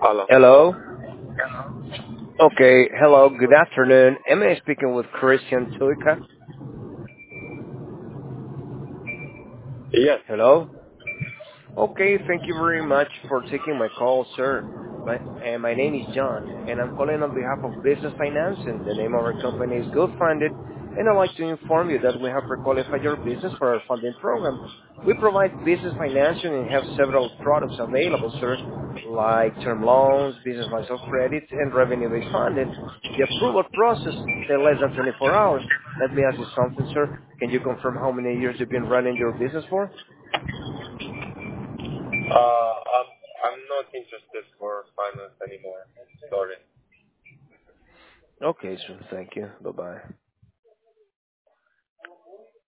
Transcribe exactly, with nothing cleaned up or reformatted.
Hello. Hello. Okay. Hello. Good afternoon. Am I speaking with Christian Tuika? Yes. Hello. Okay. Thank you very much for taking my call, sir. My, uh, my name is John, and I'm calling on behalf of Business Financing. The name of our company is Good Funded, and I'd like to inform you that we have pre-qualified your business for our funding program. We provide business financing and have several products available, sir, like term loans, business lines of credit, and revenue-based funding. The approval process takes less than twenty-four hours. Let me ask you something, sir. Can you confirm how many years you've been running your business for? Uh, I'm I'm not interested for finance anymore. Sorry. Okay, sir. Thank you. Bye-bye.